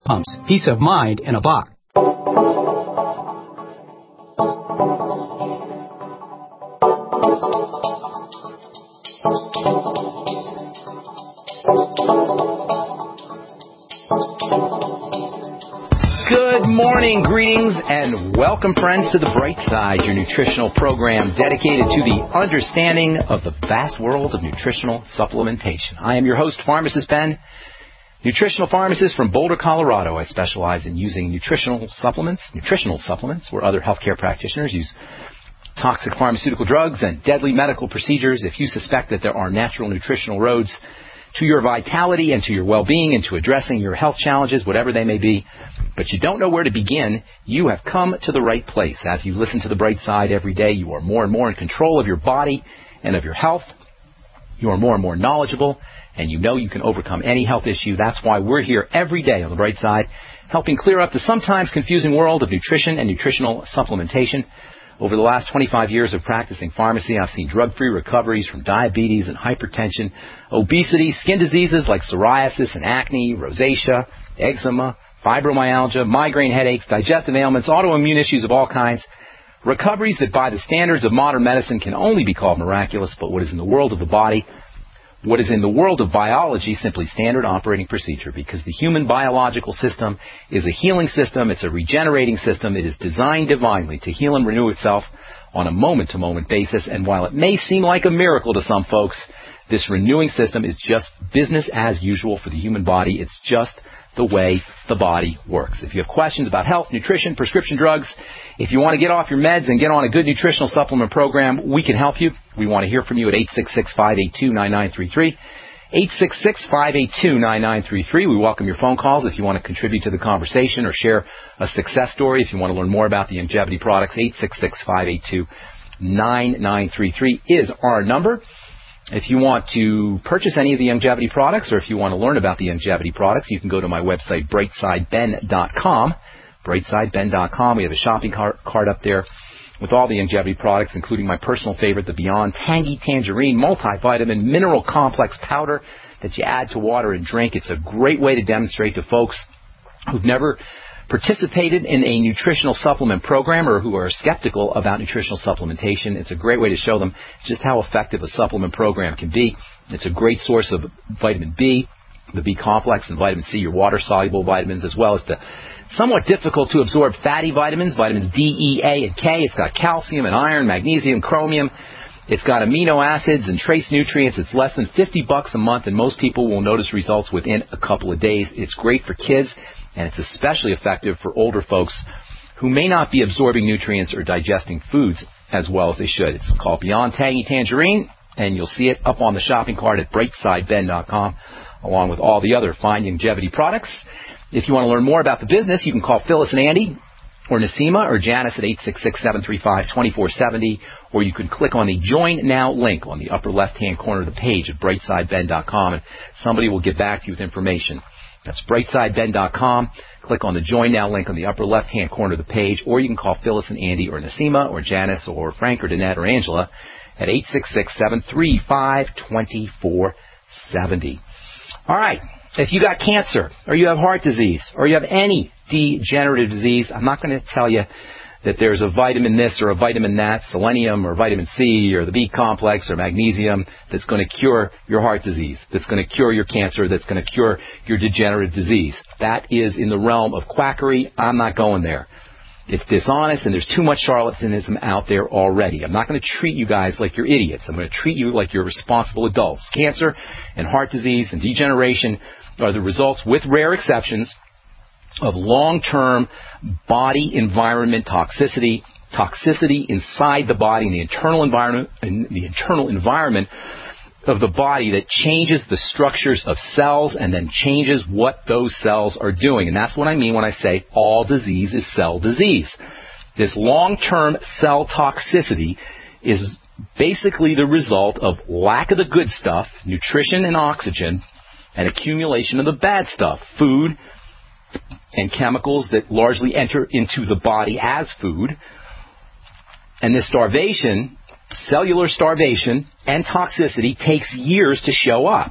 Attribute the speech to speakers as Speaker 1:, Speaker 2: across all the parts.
Speaker 1: Pumps. Peace of mind in a box.
Speaker 2: Good morning, greetings, and welcome, friends, to The Bright Side, your nutritional program dedicated to the understanding of the vast world of nutritional supplementation. I am your host, Pharmacist Ben, nutritional pharmacist from Boulder, Colorado. I specialize in using nutritional supplements, where other healthcare practitioners use toxic pharmaceutical drugs and deadly medical procedures. If you suspect that there are natural nutritional roads to your vitality and to your well-being and to addressing your health challenges, whatever they may be, but you don't know where to begin, you have come to the right place. As you listen to The Bright Side every day, you are more and more in control of your body and of your health. You are more and more knowledgeable, and you know you can overcome any health issue. That's why we're here every day on The Bright Side, helping clear up the sometimes confusing world of nutrition and nutritional supplementation. Over the last 25 years of practicing pharmacy, I've seen drug-free recoveries from diabetes and hypertension, obesity, skin diseases like psoriasis and acne, rosacea, eczema, fibromyalgia, migraine headaches, digestive ailments, autoimmune issues of all kinds. Recoveries that by the standards of modern medicine can only be called miraculous, but what is in the world of the body, what is in the world of biology, simply standard operating procedure, because the human biological system is a healing system. It's a regenerating system. It is designed divinely to heal and renew itself on a moment-to-moment basis. And while it may seem like a miracle to some folks, this renewing system is just business as usual for the human body. It's just the way the body works. If you have questions about health, nutrition, prescription drugs, if you want to get off your meds and get on a good nutritional supplement program, we can help you. We want to hear from you at 866-582-9933. 866-582-9933. We welcome your phone calls if you want to contribute to the conversation or share a success story. If you want to learn more about the Youngevity products, 866-582-9933 is our number. If you want to purchase any of the Youngevity products, or if you want to learn about the Youngevity products, you can go to my website, brightsideben.com. brightsideben.com. We have a shopping cart up there with all the Youngevity products, including my personal favorite, the Beyond Tangy Tangerine Multivitamin Mineral Complex Powder that you add to water and drink. It's a great way to demonstrate to folks who've never participated in a nutritional supplement program or who are skeptical about nutritional supplementation. It's a great way to show them just how effective a supplement program can be. It's a great source of vitamin B, the B complex, and vitamin C, your water-soluble vitamins, as well as the somewhat difficult to absorb fatty vitamins, vitamins D, E, A, and K. It's got calcium and iron, magnesium, chromium. It's got amino acids and trace nutrients. It's less than $50 a month, and most people will notice results within a couple of days. It's great for kids, and it's especially effective for older folks who may not be absorbing nutrients or digesting foods as well as they should. It's called Beyond Tangy Tangerine, and you'll see it up on the shopping cart at brightsideben.com, along with all the other fine Youngevity products. If you want to learn more about the business, you can call Phyllis and Andy, or Nasima, or Janice at 866-735-2470, or you can click on the Join Now link on the upper left-hand corner of the page at brightsideben.com, and somebody will get back to you with information. That's brightsideben.com. Click on the Join Now link on the upper left-hand corner of the page, or you can call Phyllis and Andy, or Nasima, or Janice, or Frank, or Danette, or Angela at 866-735-2470. All right. If you got cancer, or you have heart disease, or you have any degenerative disease, I'm not going to tell you that there's a vitamin this or a vitamin that, selenium or vitamin C or the B complex or magnesium that's going to cure your heart disease, that's going to cure your cancer, that's going to cure your degenerative disease. That is in the realm of quackery. I'm not going there. It's dishonest, and there's too much charlatanism out there already. I'm not going to treat you guys like you're idiots. I'm going to treat you like you're responsible adults. Cancer and heart disease and degeneration are the results, with rare exceptions, of long-term body environment toxicity inside the body, in the internal environment of the body that changes the structures of cells and then changes what those cells are doing. And that's what I mean when I say all disease is cell disease. This long-term cell toxicity is basically the result of lack of the good stuff, nutrition and oxygen, and accumulation of the bad stuff, food and chemicals that largely enter into the body as food. And this starvation, cellular starvation and toxicity, takes years to show up.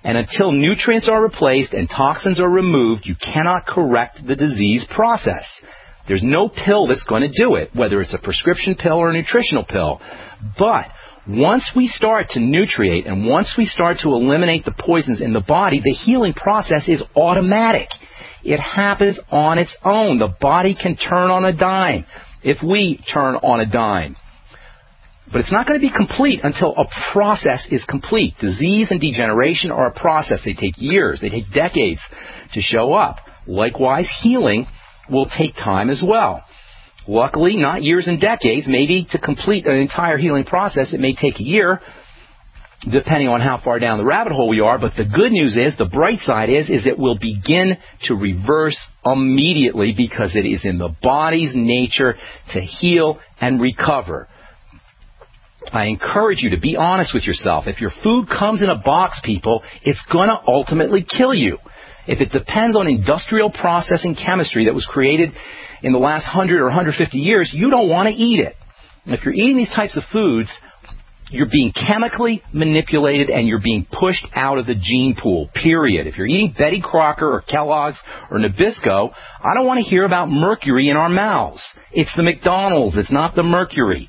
Speaker 2: And until nutrients are replaced and toxins are removed, you cannot correct the disease process. There's no pill that's going to do it, whether it's a prescription pill or a nutritional pill. But once we start to nutriate and once we start to eliminate the poisons in the body, the healing process is automatic. It happens on its own. The body can turn on a dime if we turn on a dime. But it's not going to be complete until a process is complete. Disease and degeneration are a process. They take years. They take decades to show up. Likewise, healing will take time as well. Luckily, not years and decades. Maybe to complete an entire healing process, it may take a year, depending on how far down the rabbit hole we are. But the good news is, the bright side is it will begin to reverse immediately because it is in the body's nature to heal and recover. I encourage you to be honest with yourself. If your food comes in a box, people, it's going to ultimately kill you. If it depends on industrial processing chemistry that was created in the last 100 or 150 years, you don't want to eat it. If you're eating these types of foods, you're being chemically manipulated and you're being pushed out of the gene pool, period. If you're eating Betty Crocker or Kellogg's or Nabisco, I don't want to hear about mercury in our mouths. It's the McDonald's, it's not the mercury.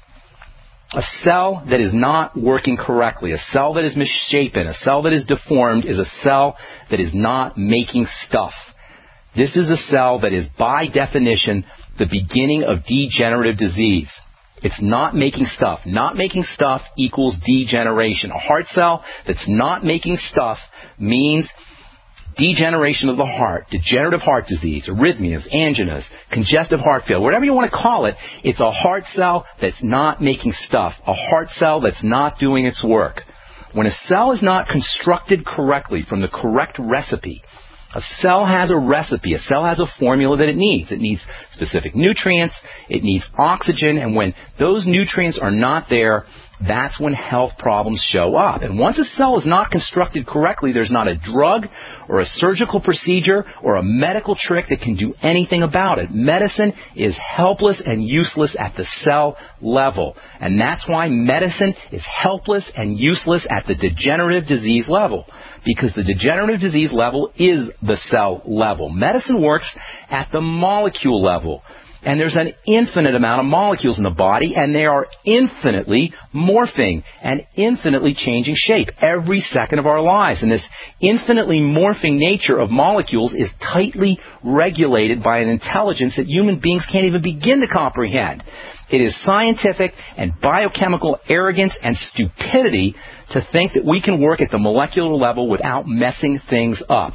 Speaker 2: A cell that is not working correctly, a cell that is misshapen, a cell that is deformed is a cell that is not making stuff. This is a cell that is, by definition, the beginning of degenerative disease. It's not making stuff. Not making stuff equals degeneration. A heart cell that's not making stuff means degeneration of the heart, degenerative heart disease, arrhythmias, anginas, congestive heart failure, whatever you want to call it. It's a heart cell that's not making stuff, a heart cell that's not doing its work. When a cell is not constructed correctly from the correct recipe, a cell has a recipe, a cell has a formula that it needs. It needs specific nutrients, it needs oxygen, and when those nutrients are not there, that's when health problems show up. And once a cell is not constructed correctly, there's not a drug or a surgical procedure or a medical trick that can do anything about it. Medicine is helpless and useless at the cell level. And that's why medicine is helpless and useless at the degenerative disease level. Because the degenerative disease level is the cell level. Medicine works at the molecule level. And there's an infinite amount of molecules in the body, and they are infinitely morphing and infinitely changing shape every second of our lives. And this infinitely morphing nature of molecules is tightly regulated by an intelligence that human beings can't even begin to comprehend. It is scientific and biochemical arrogance and stupidity to think that we can work at the molecular level without messing things up.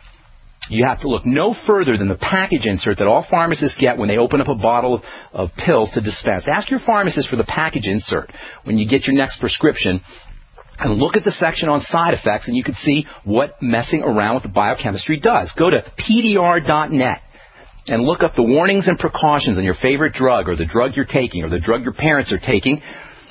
Speaker 2: You have to look no further than the package insert that all pharmacists get when they open up a bottle of pills to dispense. Ask your pharmacist for the package insert when you get your next prescription, and look at the section on side effects, and you can see what messing around with the biochemistry does. Go to PDR.net and look up the warnings and precautions on your favorite drug, or the drug you're taking, or the drug your parents are taking,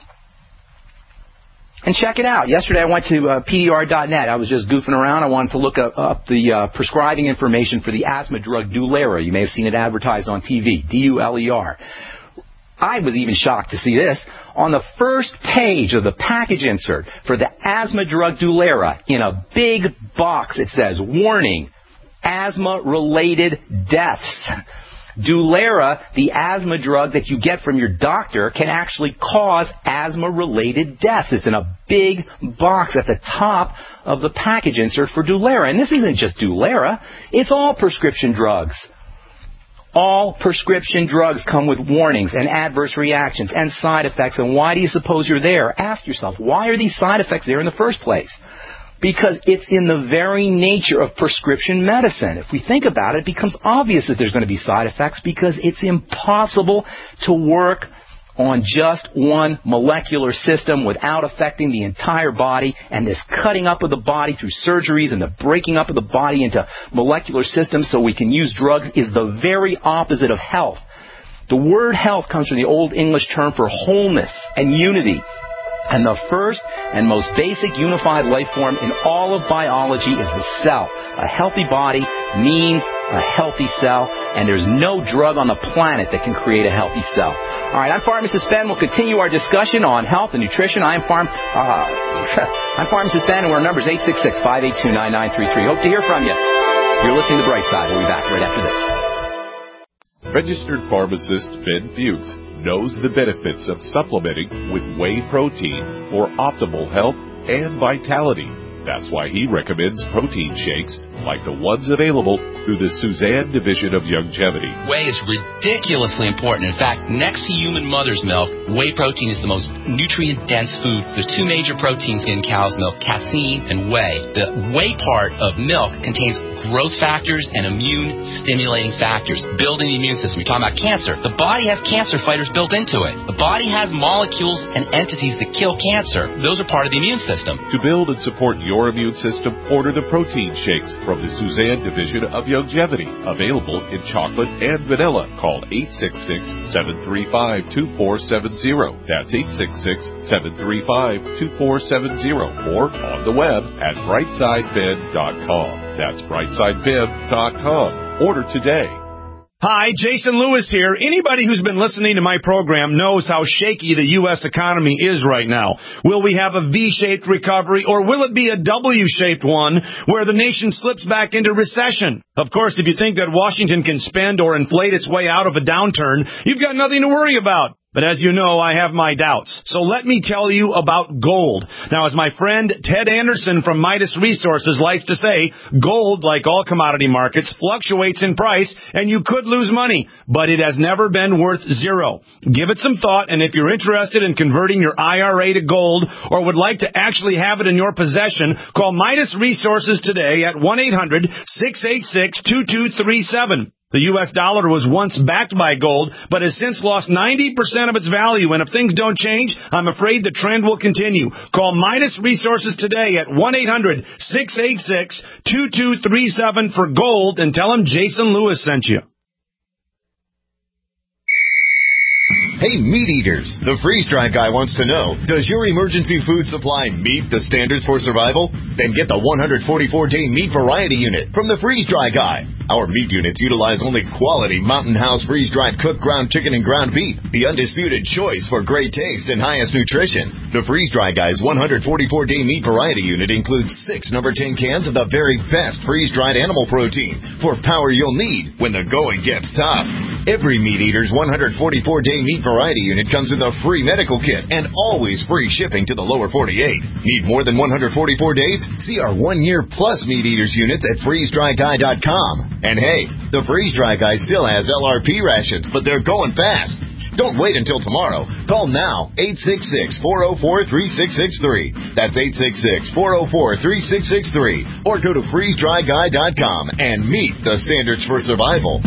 Speaker 2: and check it out. Yesterday I went to PDR.net. I was just goofing around. I wanted to look up the prescribing information for the asthma drug Dulera. You may have seen it advertised on TV, D-U-L-E-R. I was even shocked to see this. On the first page of the package insert for the asthma drug Dulera, in a big box, it says, warning, asthma-related deaths. Dulera, the asthma drug that you get from your doctor, can actually cause asthma-related deaths. It's in a big box at the top of the package insert for Dulera. And this isn't just Dulera. It's all prescription drugs. All prescription drugs come with warnings and adverse reactions and side effects. And why do you suppose you're there? Ask yourself, why are these side effects there in the first place? Because it's in the very nature of prescription medicine. If we think about it, it becomes obvious that there's going to be side effects because it's impossible to work on just one molecular system without affecting the entire body. And this cutting up of the body through surgeries and the breaking up of the body into molecular systems so we can use drugs is the very opposite of health. The word health comes from the Old English term for wholeness and unity. And the first and most basic unified life form in all of biology is the cell. A healthy body means a healthy cell, and there's no drug on the planet that can create a healthy cell. All right, I'm Pharmacist Ben. We'll continue our discussion on health and nutrition. I'm Pharmacist Ben, and our number is 866-582-9933. Hope to hear from you. You're listening to The Bright Side. We'll be back right after this.
Speaker 3: Registered pharmacist Ben Fuchs knows the benefits of supplementing with whey protein for optimal health and vitality. That's why he recommends protein shakes like the ones available through the Suzanne Division of Youngevity.
Speaker 4: Whey is ridiculously important. In fact, next to human mother's milk, whey protein is the most nutrient-dense food. There's two major proteins in cow's milk, casein and whey. The whey part of milk contains growth factors and immune-stimulating factors, building the immune system. You're talking about cancer. The body has cancer fighters built into it. The body has molecules and entities that kill cancer. Those are part of the immune system.
Speaker 3: To build and support your immune system, order the protein shakes from the Suzanne Division of Youngevity. Available in chocolate and vanilla. Call 866-735-2470. That's 866-735-2470. Or on the web at brightsideben.com. That's brightsideben.com. Order today.
Speaker 5: Hi, Jason Lewis here. Anybody who's been listening to my program knows how shaky the U.S. economy is right now. Will we have a V-shaped recovery, or will it be a W-shaped one where the nation slips back into recession? Of course, if you think that Washington can spend or inflate its way out of a downturn, you've got nothing to worry about. But as you know, I have my doubts. So let me tell you about gold. Now, as my friend Ted Anderson from Midas Resources likes to say, gold, like all commodity markets, fluctuates in price, and you could lose money, but it has never been worth zero. Give it some thought, and if you're interested in converting your IRA to gold or would like to actually have it in your possession, call Midas Resources today at 1-800-686-2237. The U.S. dollar was once backed by gold, but has since lost 90% of its value, and if things don't change, I'm afraid the trend will continue. Call Midas Resources today at 1-800-686-2237 for gold and tell them Jason Lewis sent you.
Speaker 6: Hey, meat eaters, the freeze-dry guy wants to know, does your emergency food supply meet the standards for survival? Then get the 144-day meat variety unit from the freeze-dry guy. Our meat units utilize only quality Mountain House freeze-dried cooked ground chicken and ground beef, the undisputed choice for great taste and highest nutrition. The freeze-dry guy's 144-day meat variety unit includes 6 number 10 cans of the very best freeze-dried animal protein for power you'll need when the going gets tough. Every meat eater's 144-day meat variety unit comes with a free medical kit and always free shipping to the lower 48. Need more than 144 days? See our 1-year plus meat eaters units at freezedryguy.com. And hey, the freeze-dry guy still has LRP rations, but they're going fast. Don't wait until tomorrow. Call now, 866-404-3663. That's 866-404-3663. Or go to freezedryguy.com and meet the standards for survival.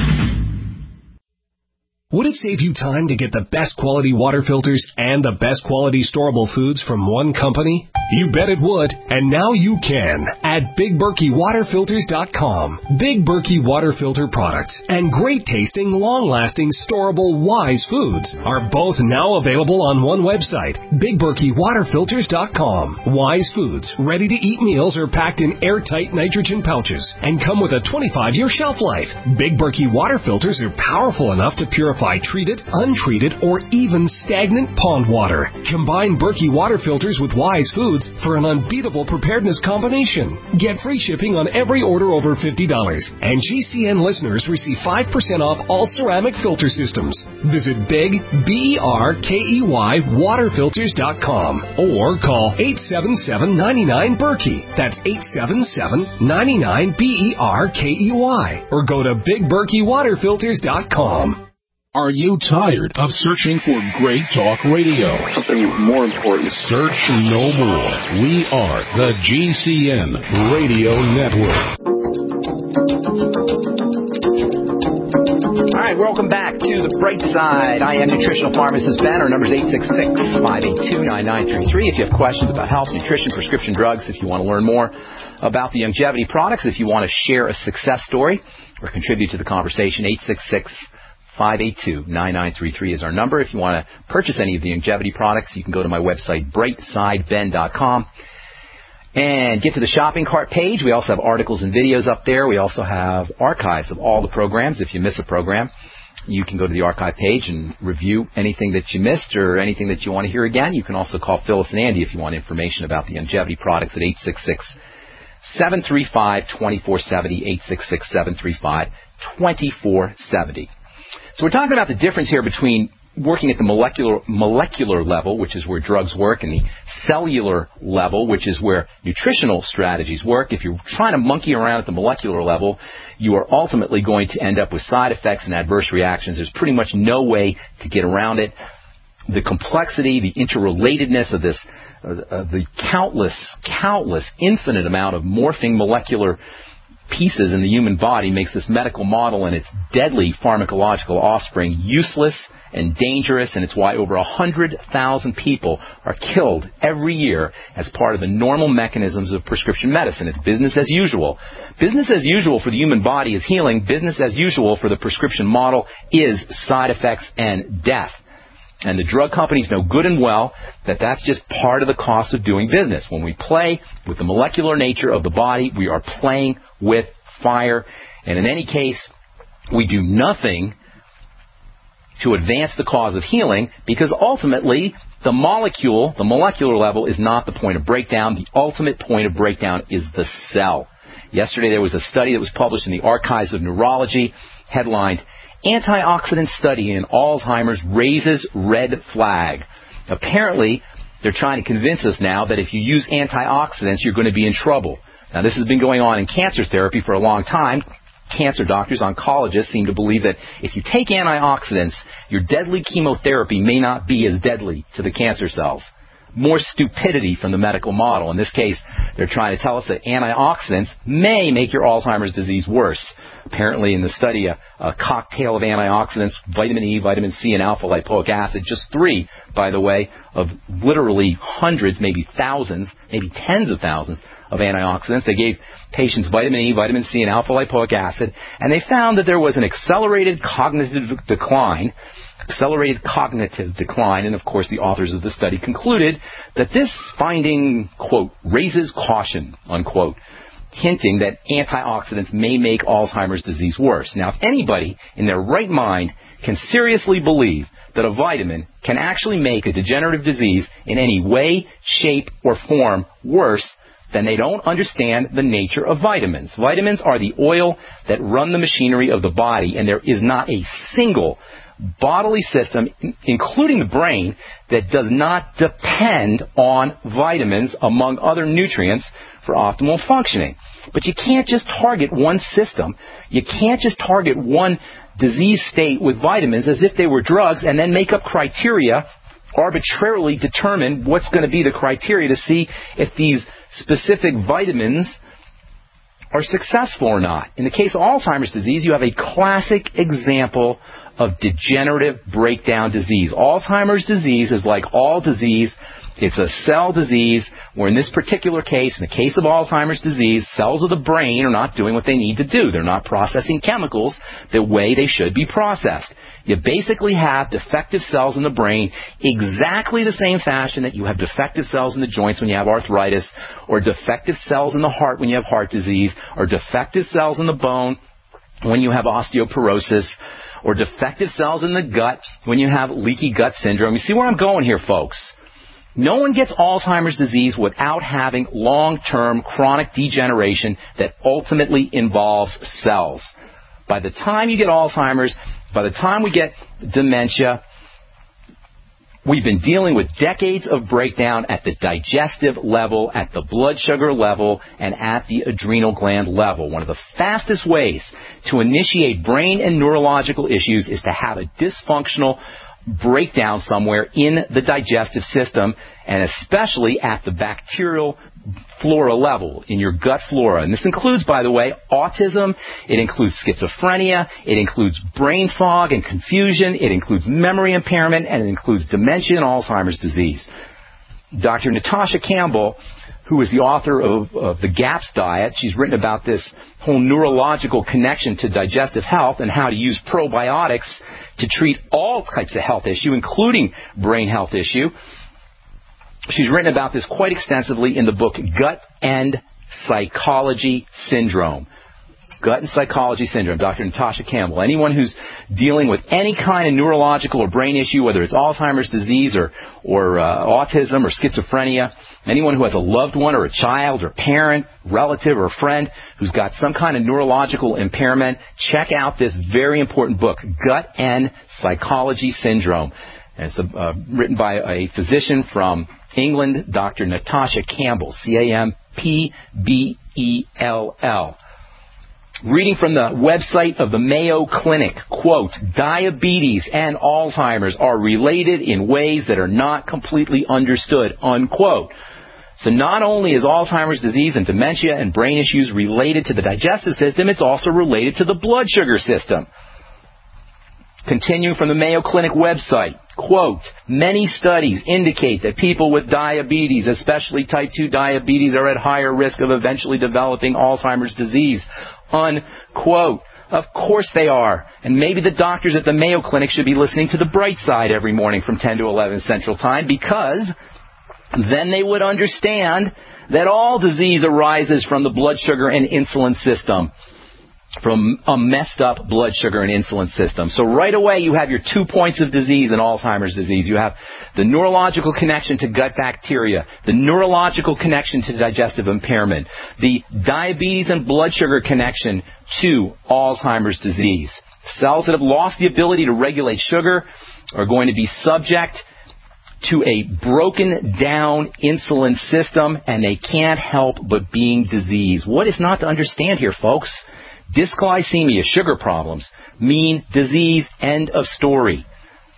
Speaker 7: Would it save you time to get the best quality water filters and the best quality storable foods from one company? You bet it would, and now you can at BigBerkeyWaterFilters.com. Big Berkey Water Filter products and great tasting, long-lasting, storable Wise foods are both now available on one website, BigBerkeyWaterFilters.com. Wise foods, ready-to-eat meals are packed in airtight nitrogen pouches and come with a 25-year shelf life. Big Berkey Water Filters are powerful enough to purify treated, untreated, or even stagnant pond water. Combine Berkey Water Filters with Wise foods for an unbeatable preparedness combination. Get free shipping on every order over $50, and GCN listeners receive 5% off all ceramic filter systems. Visit Big, BERKEY, waterfilters.com or call 877-99-BERKEY. That's 877-99-BERKEY, or go to BigBerkeyWaterFilters.com.
Speaker 8: Are you tired of searching for great talk radio?
Speaker 9: Something more important.
Speaker 8: Search no more. We are the GCN Radio Network.
Speaker 2: All right, welcome back to The Bright Side. I am nutritional pharmacist Ben. Our number is 866-582-9933. If you have questions about health, nutrition, prescription drugs, if you want to learn more about the Youngevity products, if you want to share a success story or contribute to the conversation, 866-582-9933 is our number. If you want to purchase any of the Youngevity products, you can go to my website, brightsideben.com. And get to the shopping cart page. We also have articles and videos up there. We also have archives of all the programs. If you miss a program, you can go to the archive page and review anything that you missed or anything that you want to hear again. You can also call Phyllis and Andy if you want information about the longevity products at 866-735-2470, 866-735-2470. So we're talking about the difference here between working at the molecular level, which is where drugs work, and the cellular level, which is where nutritional strategies work. If you're trying to monkey around at the molecular level, you are ultimately going to end up with side effects and adverse reactions. There's pretty much no way to get around it. The complexity, the interrelatedness of this, the countless, infinite amount of morphing molecular pieces in the human body makes this medical model and its deadly pharmacological offspring useless and dangerous, and it's why over 100,000 people are killed every year as part of the normal mechanisms of prescription medicine. It's business as usual. Business as usual for the human body is healing. Business as usual for the prescription model is side effects and death. And the drug companies know good and well that that's just part of the cost of doing business. When we play with the molecular nature of the body, we are playing with fire. And in any case, we do nothing to advance the cause of healing, because ultimately the molecular level is not the point of breakdown. The ultimate point of breakdown is the cell. Yesterday there was a study that was published in the Archives of Neurology, headlined, Antioxidant Study in Alzheimer's Raises Red Flag. Apparently, they're trying to convince us now that if you use antioxidants, you're going to be in trouble. Now, this has been going on in cancer therapy for a long time. Cancer doctors, oncologists seem to believe that if you take antioxidants, your deadly chemotherapy may not be as deadly to the cancer cells. More stupidity from the medical model. In this case, they're trying to tell us that antioxidants may make your Alzheimer's disease worse. Apparently, in the study, a cocktail of antioxidants, vitamin E, vitamin C, and alpha-lipoic acid, just 3, by the way, of literally hundreds, maybe thousands, maybe tens of thousands of antioxidants. They gave patients vitamin E, vitamin C, and alpha-lipoic acid, and they found that there was an accelerated cognitive decline, and of course the authors of the study concluded that this finding, quote, raises caution, unquote, hinting that antioxidants may make Alzheimer's disease worse. Now, if anybody in their right mind can seriously believe that a vitamin can actually make a degenerative disease in any way, shape, or form worse, then they don't understand the nature of vitamins. Vitamins are the oil that run the machinery of the body, and there is not a single bodily system, including the brain, that does not depend on vitamins, among other nutrients, for optimal functioning. But you can't just target one system. You can't just target one disease state with vitamins as if they were drugs and then make up criteria, arbitrarily determine what's going to be the criteria to see if these specific vitamins are successful or not. In the case of Alzheimer's disease, you have a classic example of degenerative breakdown disease. Alzheimer's disease is like all disease. It's a cell disease where in this particular case, in the case of Alzheimer's disease, cells of the brain are not doing what they need to do. They're not processing chemicals the way they should be processed. You basically have defective cells in the brain exactly the same fashion that you have defective cells in the joints when you have arthritis, or defective cells in the heart when you have heart disease, or defective cells in the bone when you have osteoporosis, or defective cells in the gut when you have leaky gut syndrome. You see where I'm going here, folks? No one gets Alzheimer's disease without having long-term chronic degeneration that ultimately involves cells. By the time you get Alzheimer's, by the time we get dementia, we've been dealing with decades of breakdown at the digestive level, at the blood sugar level, and at the adrenal gland level. One of the fastest ways to initiate brain and neurological issues is to have a dysfunctional breakdown somewhere in the digestive system, and especially at the bacterial flora level, in your gut flora. And this includes, by the way, autism, it includes schizophrenia, it includes brain fog and confusion, it includes memory impairment, and it includes dementia and Alzheimer's disease. Dr. Natasha Campbell, who is the author of the GAPS diet, she's written about this whole neurological connection to digestive health and how to use probiotics to treat all types of health issue, including brain health issue. She's written about this quite extensively in the book Gut and Psychology Syndrome. Gut and Psychology Syndrome, Dr. Natasha Campbell. Anyone who's dealing with any kind of neurological or brain issue, whether it's Alzheimer's disease or autism or schizophrenia, anyone who has a loved one or a child or parent, relative or friend who's got some kind of neurological impairment, check out this very important book, Gut and Psychology Syndrome. And it's written by a physician from England, Dr. Natasha Campbell, Campbell. Reading from the website of the Mayo Clinic, quote, diabetes and Alzheimer's are related in ways that are not completely understood, unquote. So not only is Alzheimer's disease and dementia and brain issues related to the digestive system, it's also related to the blood sugar system. Continuing from the Mayo Clinic website, quote, many studies indicate that people with diabetes, especially type 2 diabetes, are at higher risk of eventually developing Alzheimer's disease, unquote. Of course they are. And maybe the doctors at the Mayo Clinic should be listening to The Bright Side every morning from 10 to 11 Central Time, because then they would understand that all disease arises from the blood sugar and insulin system, from a messed up blood sugar and insulin system. So right away you have your 2 points of disease in Alzheimer's disease. You have the neurological connection to gut bacteria, the neurological connection to digestive impairment, the diabetes and blood sugar connection to Alzheimer's disease. Cells that have lost the ability to regulate sugar are going to be subject to a broken down insulin system, and they can't help but being diseased. What is not to understand here, folks? Dysglycemia, sugar problems, mean disease, end of story.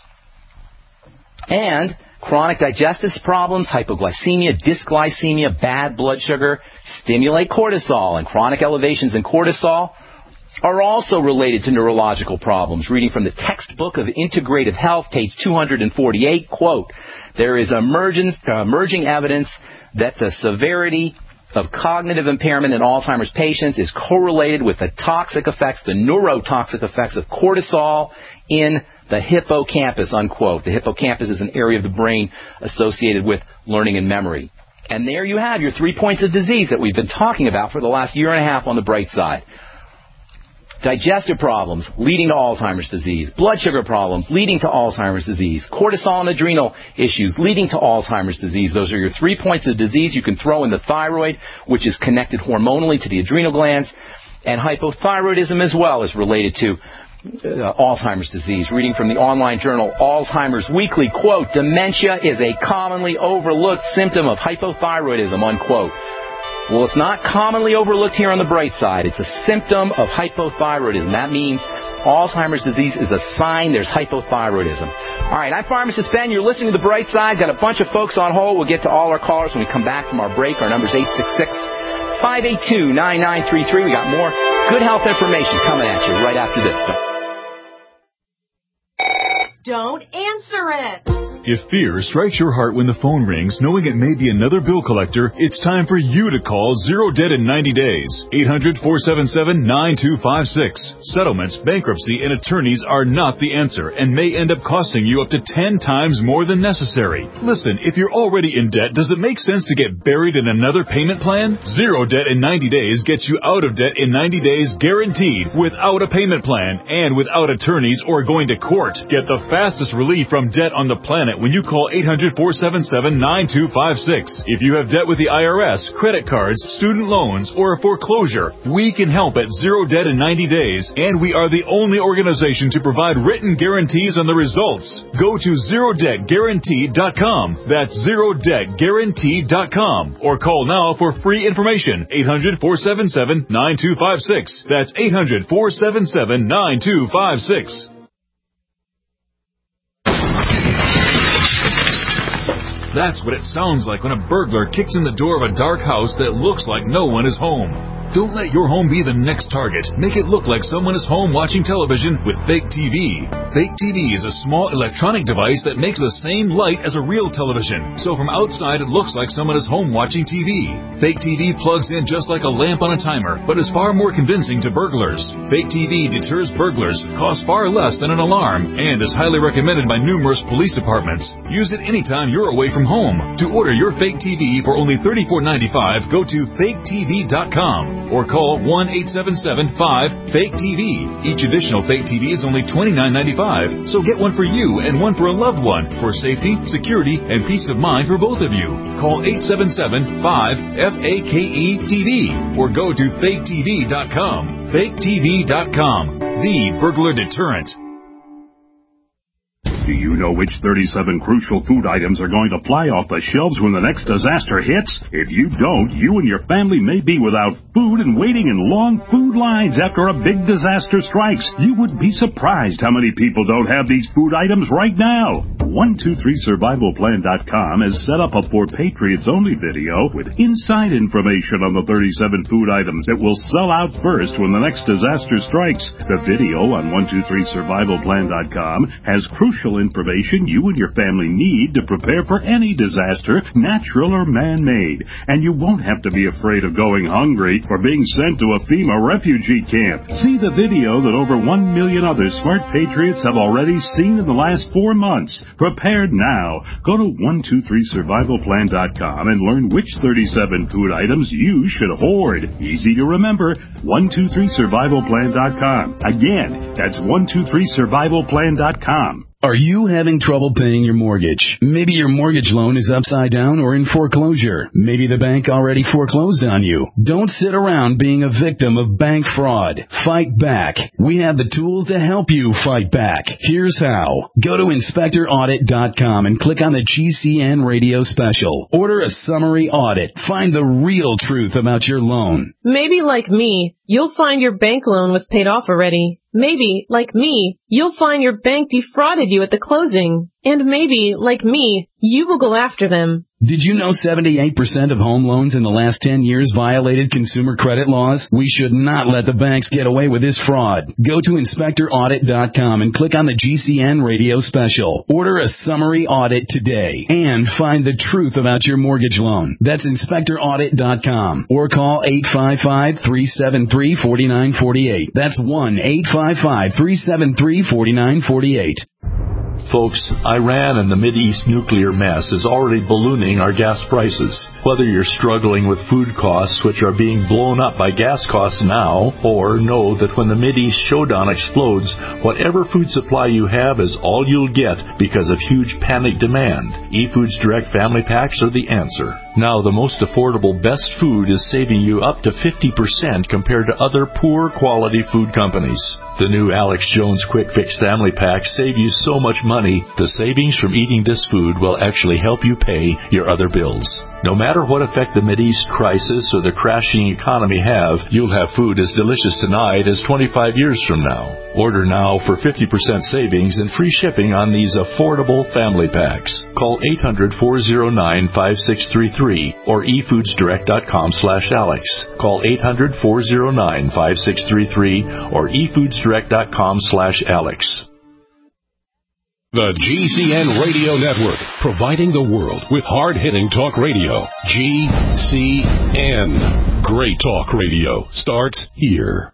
Speaker 2: And chronic digestive problems, hypoglycemia, dysglycemia, bad blood sugar, stimulate cortisol, and chronic elevations in cortisol are also related to neurological problems. Reading from the textbook of Integrative Health, page 248, quote, there is emerging evidence that the severity of cognitive impairment in Alzheimer's patients is correlated with the toxic effects, the neurotoxic effects of cortisol in the hippocampus, unquote. The hippocampus is an area of the brain associated with learning and memory. And there you have your 3 points of disease that we've been talking about for the last year and a half on The Bright Side. Digestive problems leading to Alzheimer's disease. Blood sugar problems leading to Alzheimer's disease. Cortisol and adrenal issues leading to Alzheimer's disease. Those are your 3 points of disease. You can throw in the thyroid, which is connected hormonally to the adrenal glands. And hypothyroidism as well is related to Alzheimer's disease. Reading from the online journal Alzheimer's Weekly, quote, dementia is a commonly overlooked symptom of hypothyroidism, unquote. Well, it's not commonly overlooked here on The Bright Side. It's a symptom of hypothyroidism. That means Alzheimer's disease is a sign there's hypothyroidism. All right, I'm Pharmacist Ben. You're listening to The Bright Side. Got a bunch of folks on hold. We'll get to all our callers when we come back from our break. Our number's 866-582-9933. We got more good health information coming at you right after this.
Speaker 9: Don't answer it.
Speaker 10: If fear strikes your heart when the phone rings, knowing it may be another bill collector, it's time for you to call Zero Debt in 90 Days. 800-477-9256. Settlements, bankruptcy, and attorneys are not the answer and may end up costing you up to 10 times more than necessary. Listen, if you're already in debt, does it make sense to get buried in another payment plan? Zero Debt in 90 Days gets you out of debt in 90 days guaranteed, without a payment plan and without attorneys or going to court. Get the fastest relief from debt on the planet when you call 800-477-9256. If you have debt with the IRS, credit cards, student loans, or a foreclosure, we can help at Zero Debt in 90 Days, and we are the only organization to provide written guarantees on the results. Go to ZeroDebtGuaranteed.com. That's ZeroDebtGuaranteed.com. Or call now for free information. 800-477-9256. That's 800-477-9256. That's what it sounds like when a burglar kicks in the door of a dark house that looks like no one is home. Don't let your home be the next target. Make it look like someone is home watching television with Fake TV. Fake TV is a small electronic device that makes the same light as a real television. So from outside, it looks like someone is home watching TV. Fake TV plugs in just like a lamp on a timer, but is far more convincing to burglars. Fake TV deters burglars, costs far less than an alarm, and is highly recommended by numerous police departments. Use it anytime you're away from home. To order your Fake TV for only $34.95, go to faketv.com or call 1-877-5-FAKE-TV. Each additional Fake TV is only $29.95, so get one for you and one for a loved one for safety, security, and peace of mind for both of you. Call 877-5-FAKE-TV or go to faketv.com. faketv.com, the burglar deterrent.
Speaker 11: Do you know which 37 crucial food items are going to fly off the shelves when the next disaster hits? If you don't, you and your family may be without food and waiting in long food lines after a big disaster strikes. You would be surprised how many people don't have these food items right now. 123survivalplan.com has set up a For Patriots Only video with inside information on the 37 food items that will sell out first when the next disaster strikes. The video on 123survivalplan.com has crucial information you and your family need to prepare for any disaster, natural or man-made. And you won't have to be afraid of going hungry or being sent to a FEMA refugee camp. See the video that over 1 million other smart patriots have already seen in the last 4 months. Prepared now. Go to 123survivalplan.com and learn which 37 food items you should hoard. Easy to remember. 123survivalplan.com. Again, that's 123survivalplan.com.
Speaker 12: Are you having trouble paying your mortgage? Maybe your mortgage loan is upside down or in foreclosure. Maybe the bank already foreclosed on you. Don't sit around being a victim of bank fraud. Fight back. We have the tools to help you fight back. Here's how. Go to InspectorAudit.com and click on the GCN radio special. Order a summary audit. Find the real truth about your loan.
Speaker 13: Maybe like me, you'll find your bank loan was paid off already. Maybe, like me, you'll find your bank defrauded you at the closing. And maybe, like me, you will go after them.
Speaker 12: Did you know 78% of home loans in the last 10 years violated consumer credit laws? We should not let the banks get away with this fraud. Go to InspectorAudit.com and click on the GCN radio special. Order a summary audit today and find the truth about your mortgage loan. That's InspectorAudit.com or call 855-373-4948. That's 1-855-373-4948.
Speaker 14: Folks, Iran and the Mideast nuclear mess is already ballooning our gas prices. Whether you're struggling with food costs, which are being blown up by gas costs now, or know that when the Mideast showdown explodes, whatever food supply you have is all you'll get because of huge panic demand, eFoods Direct Family Packs are the answer. Now, the most affordable best food is saving you up to 50% compared to other poor quality food companies. The new Alex Jones Quick Fix Family Packs save you so much money, the savings from eating this food will actually help you pay your other bills. No matter what effect the Mideast crisis or the crashing economy have, you'll have food as delicious tonight as 25 years from now. Order now for 50% savings and free shipping on these affordable family packs. Call 800-409-5633 or efoodsdirect.com/Alex. Call 800-409-5633 or efoodsdirect.com/Alex.
Speaker 8: The GCN Radio Network, providing the world with hard-hitting talk radio. GCN. Great talk radio starts here.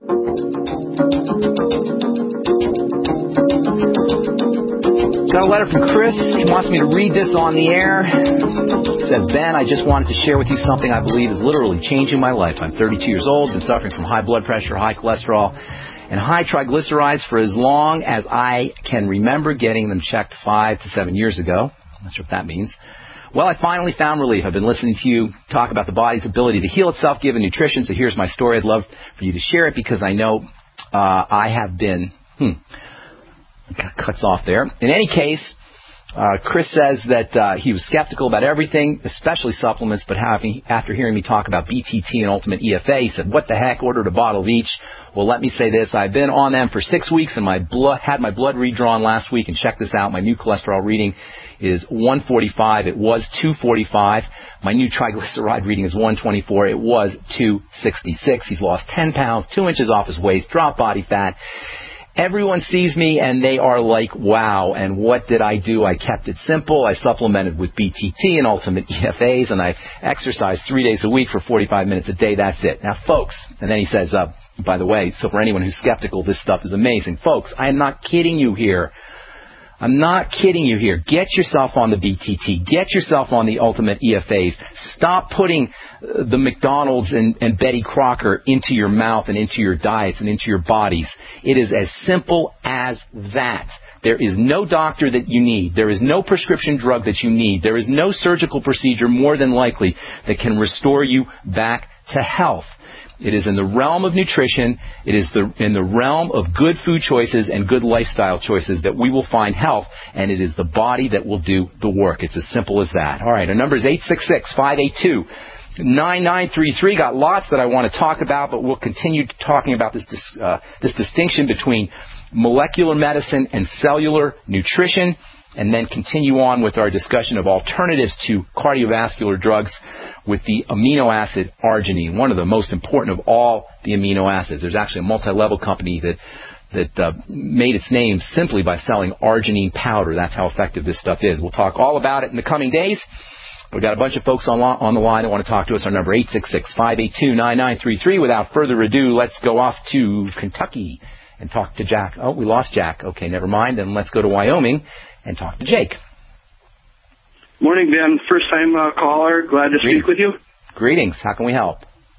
Speaker 2: Got a letter from Chris. He wants me to read this on the air. He says, Ben, I just wanted to share with you something I believe is literally changing my life. I'm 32 years old, been suffering from high blood pressure, high cholesterol, and high triglycerides for as long as I can remember, getting them checked 5 to 7 years ago. I'm not sure what that means. Well, I finally found relief. I've been listening to you talk about the body's ability to heal itself given nutrition, so here's my story. I'd love for you to share it because I know I have been... Cuts off there. In any case, Chris says that he was skeptical about everything, especially supplements, but after hearing me talk about BTT and Ultimate EFA, he said, what the heck, ordered a bottle of each. Well, let me say this. I've been on them for 6 weeks, and had my blood redrawn last week, and check this out. My new cholesterol reading is 145. It was 245. My new triglyceride reading is 124. It was 266. He's lost 10 pounds, 2 inches off his waist, dropped body fat. Everyone sees me and they are like, wow, and what did I do? I kept it simple. I supplemented with BTT and Ultimate EFAs, and I exercised 3 days a week for 45 minutes a day. That's it. Now, folks, and then he says, by the way, so for anyone who's skeptical, this stuff is amazing. Folks, I am not kidding you here. I'm not kidding you here. Get yourself on the BTT. Get yourself on the Ultimate EFAs. Stop putting the McDonald's and Betty Crocker into your mouth and into your diets and into your bodies. It is as simple as that. There is no doctor that you need. There is no prescription drug that you need. There is no surgical procedure more than likely that can restore you back to health. It is in the realm of nutrition. It is in the realm of good food choices and good lifestyle choices that we will find health, and it is the body that will do the work. It's as simple as that. All right, our number is 866-582-9933. Got lots that I want to talk about, but we'll continue talking about this distinction between molecular medicine and cellular nutrition, and then continue on with our discussion of alternatives to cardiovascular drugs with the amino acid arginine, one of the most important of all the amino acids. There's actually a multi-level company that made its name simply by selling arginine powder. That's how effective this stuff is. We'll talk all about it in the coming days. We've got a bunch of folks on the line that want to talk to us. Our number 866-582-9933. Without further ado, let's go off to Kentucky and talk to Jack. Oh, we lost Jack. Okay, never mind. Then let's go to Wyoming and talk to Jake.
Speaker 15: Morning, Ben. First-time caller. Glad to speak with you.
Speaker 2: Greetings. How can we help?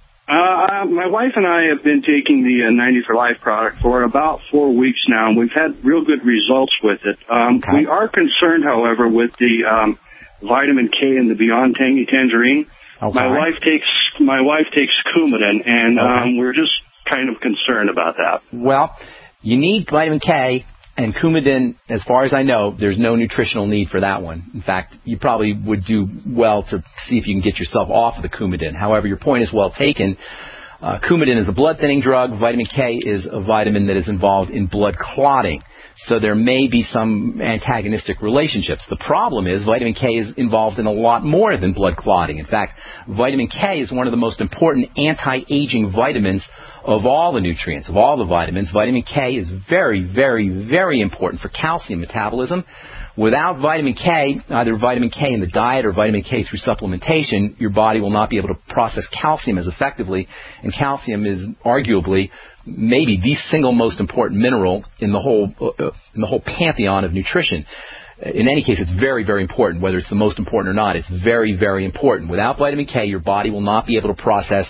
Speaker 15: My wife and I have been taking the 90 for Life product for about 4 weeks now, and we've had real good results with it.
Speaker 2: Okay.
Speaker 15: We are concerned, however, with the vitamin K in the Beyond Tangy Tangerine.
Speaker 2: Okay.
Speaker 15: My wife takes Coumadin, and we're just kind of concerned about that.
Speaker 2: Well, you need vitamin K. And Coumadin, as far as I know, there's no nutritional need for that one. In fact, you probably would do well to see if you can get yourself off of the Coumadin. However, your point is well taken. Coumadin is a blood-thinning drug. Vitamin K is a vitamin that is involved in blood clotting. So there may be some antagonistic relationships. The problem is vitamin K is involved in a lot more than blood clotting. In fact, vitamin K is one of the most important anti-aging vitamins of all the nutrients, of all the vitamins. Vitamin K is very, very, very important for calcium metabolism. Without vitamin K, either vitamin K in the diet or vitamin K through supplementation, your body will not be able to process calcium as effectively, and calcium is arguably maybe the single most important mineral in the whole pantheon of nutrition. In any case, it's very, very important. Whether it's the most important or not, it's very, very important. Without vitamin K, your body will not be able to process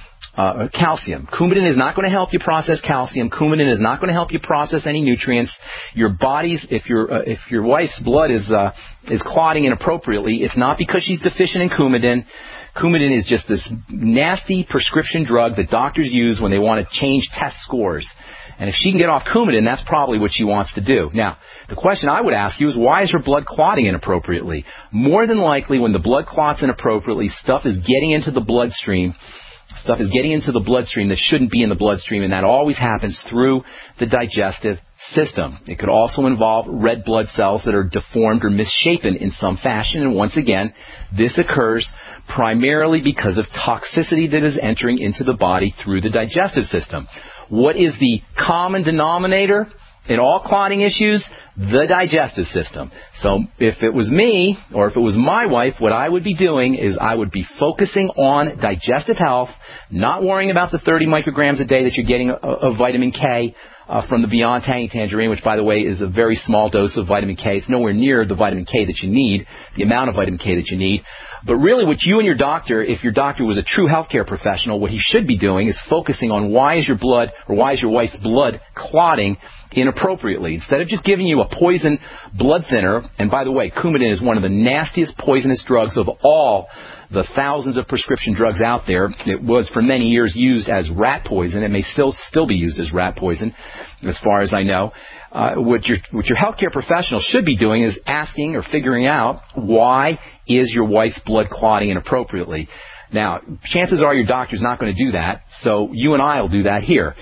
Speaker 2: calcium. Coumadin is not going to help you process calcium. Coumadin is not going to help you process any nutrients. Your body's, if your wife's blood is clotting inappropriately, it's not because she's deficient in Coumadin. Coumadin is just this nasty prescription drug that doctors use when they want to change test scores. And if she can get off Coumadin, that's probably what she wants to do. Now, the question I would ask you is, why is her blood clotting inappropriately? More than likely, when the blood clots inappropriately, stuff is getting into the bloodstream. Stuff is getting into the bloodstream that shouldn't be in the bloodstream, and that always happens through the digestive system. It could also involve red blood cells that are deformed or misshapen in some fashion, and once again, this occurs primarily because of toxicity that is entering into the body through the digestive system. What is the common denominator in all clotting issues? The digestive system. So if it was me, or if it was my wife, what I would be doing is I would be focusing on digestive health, not worrying about the 30 micrograms a day that you're getting of vitamin K from the Beyond Tangy Tangerine, which, by the way, is a very small dose of vitamin K. It's nowhere near the vitamin K that you need, the amount of vitamin K that you need. But really what you and your doctor, if your doctor was a true healthcare professional, what he should be doing is focusing on why is your wife's blood clotting inappropriately. Instead of just giving you a poison blood thinner, and by the way, Coumadin is one of the nastiest poisonous drugs of all the thousands of prescription drugs out there. It was for many years used as rat poison. It may still be used as rat poison. as far as I know. What your healthcare professional should be doing is asking or figuring out why is your wife's blood clotting inappropriately. Now, chances are your doctor's not going to do that, so you and I will do that here.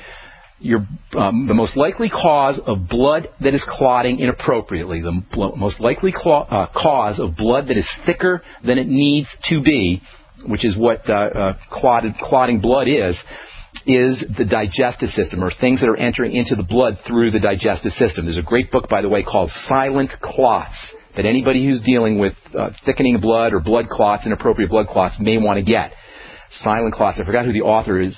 Speaker 2: The most likely cause of blood that is clotting inappropriately, the most likely cause of blood that is thicker than it needs to be, which is what clotting blood is the digestive system, or things that are entering into the blood through the digestive system. There's a great book, by the way, called Silent Clots, that anybody who's dealing with thickening blood or blood clots, inappropriate blood clots, may want to get. Silent Clots. I forgot who the author is,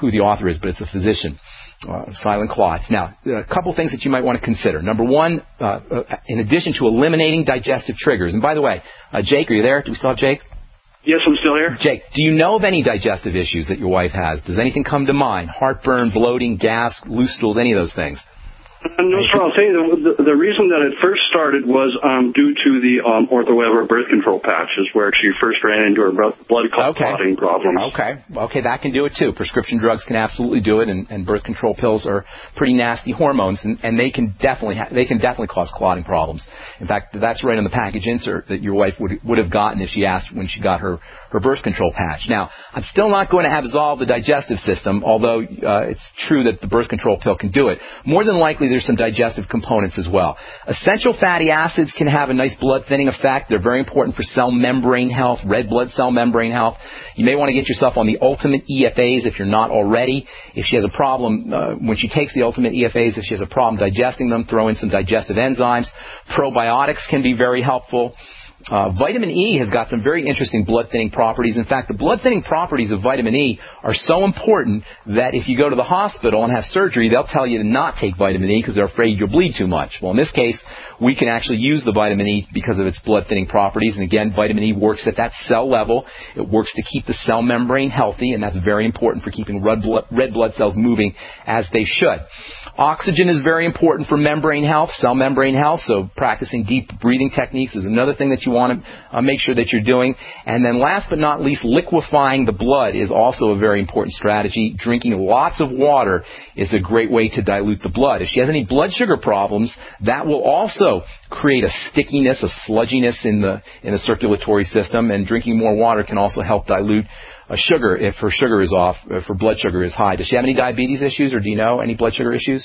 Speaker 2: but it's a physician. Silent Clots. Now, a couple things that you might want to consider. Number one, in addition to eliminating digestive triggers, and by the way, Jake, are you there? Do we still have Jake?
Speaker 15: Yes, I'm still here.
Speaker 2: Jake, do you know of any digestive issues that your wife has? Does anything come to mind? Heartburn, bloating, gas, loose stools, any of those things?
Speaker 15: No, sir. I'll tell you, the reason that it first started was due to the OrthoEver birth control patches, where she first ran into her blood clotting problems.
Speaker 2: Okay, that can do it too. Prescription drugs can absolutely do it, and birth control pills are pretty nasty hormones, and they can definitely cause clotting problems. In fact, that's right on the package insert that your wife would have gotten if she asked when she got her birth control patch. Now, I'm still not going to absolve the digestive system, although it's true that the birth control pill can do it. More than likely, there's some digestive components as well. Essential fatty acids can have a nice blood thinning effect. They're very important for cell membrane health, red blood cell membrane health. You may want to get yourself on the Ultimate EFAs if you're not already. If she has a problem, when she takes the Ultimate EFAs, if she has a problem digesting them, throw in some digestive enzymes. Probiotics can be very helpful. Vitamin E has got some very interesting blood-thinning properties. In fact, the blood-thinning properties of vitamin E are so important that if you go to the hospital and have surgery, they'll tell you to not take vitamin E because they're afraid you'll bleed too much. Well, in this case, we can actually use the vitamin E because of its blood-thinning properties. And again, vitamin E works at that cell level. It works to keep the cell membrane healthy, and that's very important for keeping red blood cells moving as they should. Oxygen is very important for membrane health, cell membrane health, so practicing deep breathing techniques is another thing that you want to make sure that you're doing. And then last but not least, liquefying the blood is also a very important strategy. Drinking lots of water is a great way to dilute the blood. If she has any blood sugar problems, that will also create a stickiness, a sludginess in the circulatory system, and drinking more water can also help dilute sugar if her sugar is off, if her blood sugar is high. Does she have any diabetes issues, or do you know any blood sugar issues?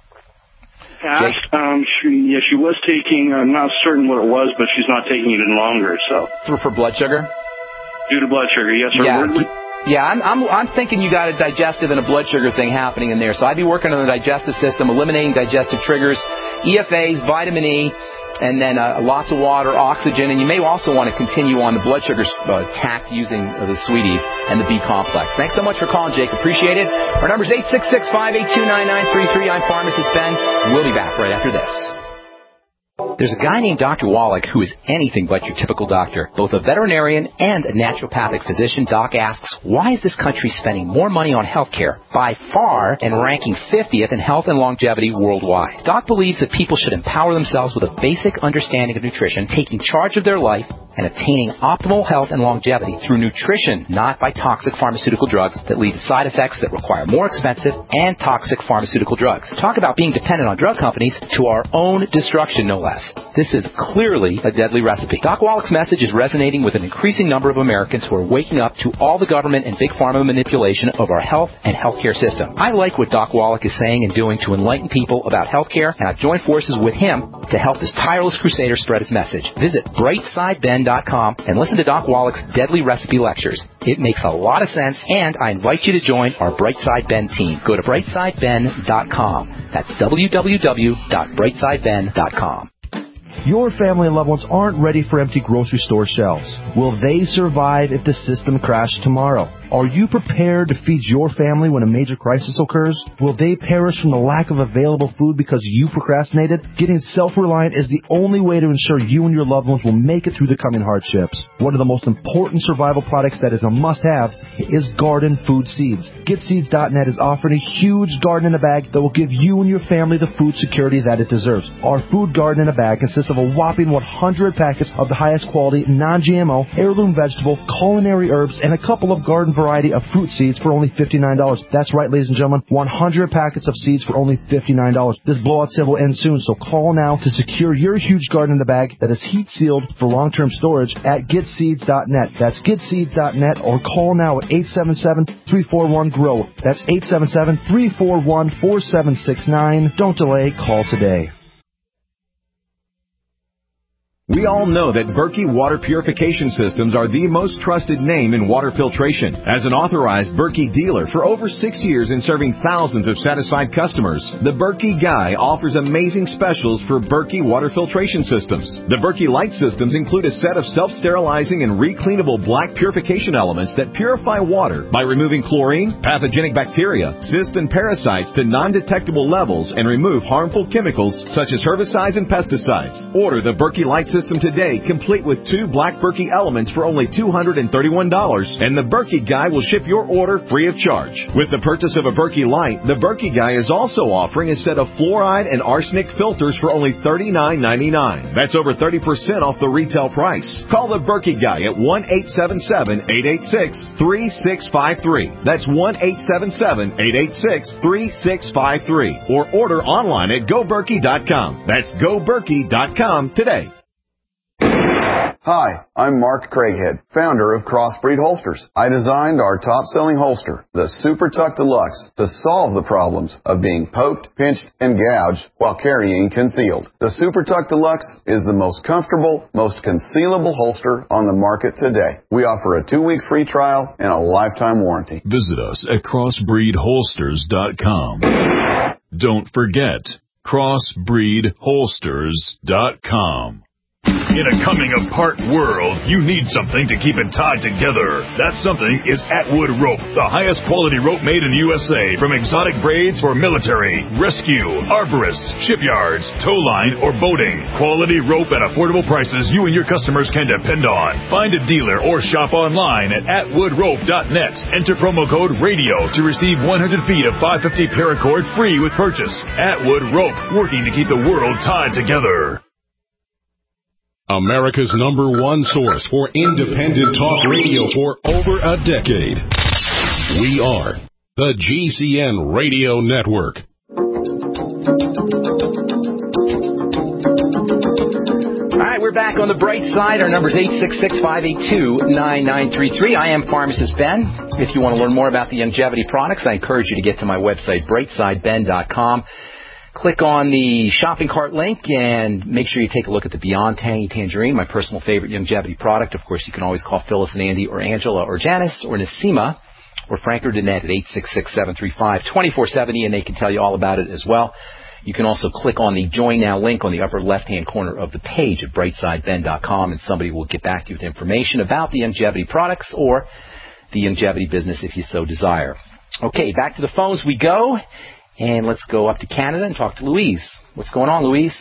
Speaker 15: She was taking, I'm not certain what it was, but she's not taking it any longer, so.
Speaker 2: For blood sugar?
Speaker 15: Due to blood sugar, yes, sir.
Speaker 2: Yeah, I'm thinking you got a digestive and a blood sugar thing happening in there. So I'd be working on the digestive system, eliminating digestive triggers, EFAs, vitamin E, and then lots of water, oxygen, and you may also want to continue on the blood sugar tact using the Sweeties and the B complex. Thanks so much for calling, Jake. Appreciate it. Our number is 866-582-9933. I'm Pharmacist Ben. We'll be back right after this. There's a guy named Dr. Wallach who is anything but your typical doctor. Both a veterinarian and a naturopathic physician, Doc asks, why is this country spending more money on health care by far and ranking 50th in health and longevity worldwide? Doc believes that people should empower themselves with a basic understanding of nutrition, taking charge of their life, and attaining optimal health and longevity through nutrition, not by toxic pharmaceutical drugs that lead to side effects that require more expensive and toxic pharmaceutical drugs. Talk about being dependent on drug companies to our own destruction, no less. This is clearly a deadly recipe. Doc Wallach's message is resonating with an increasing number of Americans who are waking up to all the government and big pharma manipulation of our health and healthcare system. I like what Doc Wallach is saying and doing to enlighten people about healthcare, and I've joined forces with him to help this tireless crusader spread his message. Visit brightsideben.com and listen to Doc Wallach's deadly recipe lectures. It makes a lot of sense, and I invite you to join our Brightside Ben team. Go to brightsideben.com. That's www.brightsideben.com.
Speaker 16: Your family and loved ones aren't ready for empty grocery store shelves. Will they survive if the system crashed tomorrow? Are you prepared to feed your family when a major crisis occurs? Will they perish from the lack of available food because you procrastinated? Getting self-reliant is the only way to ensure you and your loved ones will make it through the coming hardships. One of the most important survival products that is a must-have is garden food seeds. GetSeeds.net is offering a huge garden in a bag that will give you and your family the food security that it deserves. Our food garden in a bag consists of a whopping 100 packets of the highest quality, non-GMO, heirloom vegetable, culinary herbs, and a couple of garden variety of fruit seeds for only $59. That's right, ladies and gentlemen, 100 packets of seeds for only $59. This blowout sale will end soon, so call now to secure your huge garden in a bag that is heat sealed for long-term storage at getseeds.net. That's getseeds.net, or call now at 877-341-GROW. That's 877-341-4769. Don't delay, call today.
Speaker 17: We all know that Berkey Water Purification Systems are the most trusted name in water filtration. As an authorized Berkey dealer for over 6 years and serving thousands of satisfied customers, the Berkey Guy offers amazing specials for Berkey Water Filtration Systems. The Berkey Light Systems include a set of self-sterilizing and recleanable black purification elements that purify water by removing chlorine, pathogenic bacteria, cysts, and parasites to non-detectable levels and remove harmful chemicals such as herbicides and pesticides. Order the Berkey Light System today, complete with 2 black Berkey elements for only $231, and the Berkey Guy will ship your order free of charge. With the purchase of a Berkey Light, the Berkey Guy is also offering a set of fluoride and arsenic filters for only $39.99. That's over 30% off the retail price. Call the Berkey Guy at 1-877-886-3653. That's 1-877-886-3653. Or order online at GoBerkey.com. That's GoBerkey.com today.
Speaker 18: Hi, I'm Mark Craighead, founder of Crossbreed Holsters. I designed our top-selling holster, the Super Tuck Deluxe, to solve the problems of being poked, pinched, and gouged while carrying concealed. The Super Tuck Deluxe is the most comfortable, most concealable holster on the market today. We offer a 2-week free trial and a lifetime warranty.
Speaker 10: Visit us at crossbreedholsters.com. Don't forget, crossbreedholsters.com. In a coming-apart world, you need something to keep it tied together. That something is Atwood Rope, the highest quality rope made in the USA, from exotic braids for military, rescue, arborists, shipyards, tow line, or boating. Quality rope at affordable prices you and your customers can depend on. Find a dealer or shop online at atwoodrope.net. Enter promo code RADIO to receive 100 feet of 550 paracord free with purchase. Atwood Rope, working to keep the world tied together.
Speaker 8: America's #1 source for independent talk radio for over a decade. We are the GCN Radio Network.
Speaker 2: All right, we're back on the bright side. Our number is 866-582-9933. I am Pharmacist Ben. If you want to learn more about the longevity products, I encourage you to get to my website, brightsideben.com. Click on the shopping cart link and make sure you take a look at the Beyond Tangy Tangerine, my personal favorite longevity product. Of course, you can always call Phyllis and Andy or Angela or Janice or Nasima or Frank or Danette at 866-735-2470, and they can tell you all about it as well. You can also click on the Join Now link on the upper left-hand corner of the page at brightsideben.com, and somebody will get back to you with information about the longevity products or the longevity business if you so desire. Okay, back to the phones we go. And let's go up to Canada and talk to Louise. What's going on, Louise?